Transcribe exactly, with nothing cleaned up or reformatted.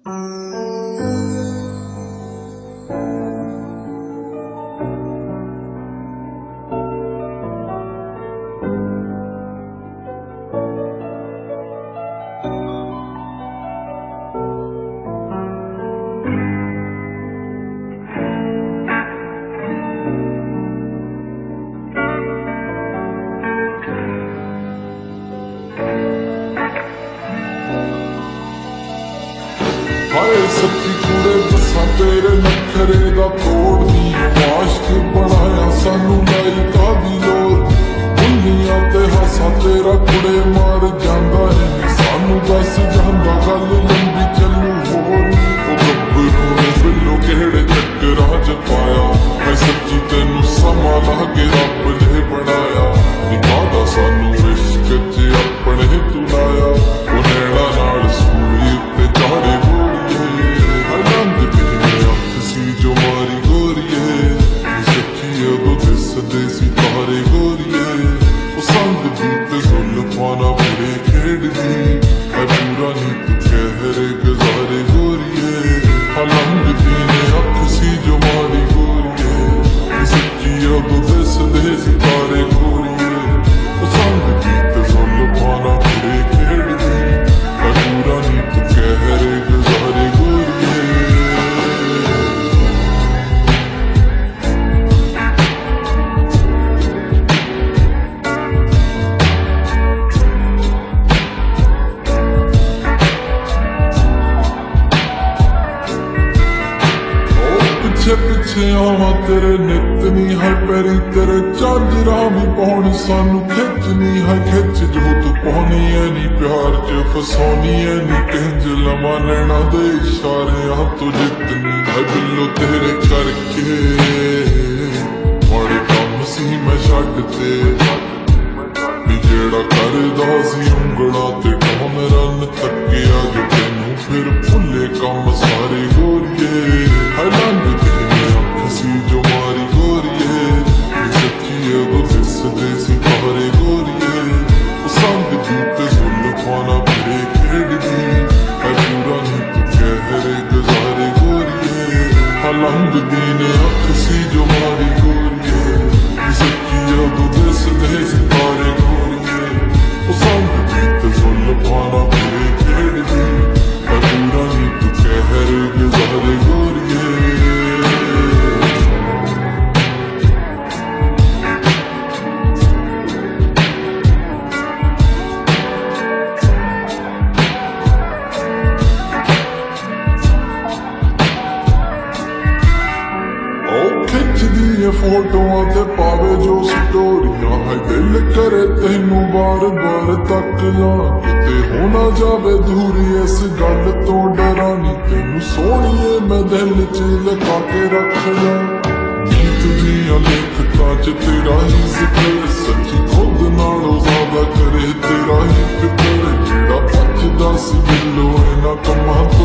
हाय सच्ची कुड़े दसा तेरे नखरे दा तोड़नी आशिक बनाया सानू लाई कादी लोर दुनिया ते हासा तेरा कुड़े मार जांदा है सानू दस जांदा गल लंबी चलू होर ओ गब्बरू ने बिल्लो केड़े चक्करां च पाया है सच्ची तेनू समा लागे रब ने बनाया निकादा सानू इश्क च अपने तू लाया ओ नैना नाल सूली उत्ते चाड़े देसी तारे गोरिए संग बीते जुल्फाना मेरे खेड़दी है पूरा नी तू कहरे गुजारे गोरिए हलंग दीने अख सी जो मारी गोरिए सच्ची अब दस देसी तारे गोरिए संग बीते जुल्फाना मेरे खेड़दी है पूरा नी तू कहरे गुजारे गोरिए पिछे पिछे आवा तेरे नितनी है पैरी तेरे झांजरा भी पाउनी सानू खिचनी है खिच जो तू पानी है नी प्यार च फसानी है नी किंज लवा नैना दे इशारे आ तू जितनी है बिल्लो तेरे करके बड़े कम सी मैं छड्डते भी जेड़ा करदा सी उंगला ते टोन रन तकिया जो तेनू फिर भुले कम सारे गोरिए है लंघ सी जो मारी गोरिए सच्ची अब दिस देसी तारे गोरिए संग बीते जुल्फाना मेरे खेड़दी है पूरा नी तू कहरे गुजारे गोरिए हलंग दीने अख सी जो मारी गोरिए सच्ची अब दिस देसी तारे गोरिए संग बीते जुल्फाना मेरे खेड़दी है पूरा नी तू कहरे गुजारे गोरिए फोटोआं ते पावे जो स्टोरियां है दिल करे तेनू बार बार तक ला किते हो ना जावे दूरी इस गल तो डरानी तेनू सोहणीए मैं दिल च लगा के रख ला गीत दियां लेखतां च तेरा ही जिक्र सच्ची खुद नालों ज्यादा करे तेरा ही फिक्र जेड़ा बचदा सी दिलों इन्हां कम्मां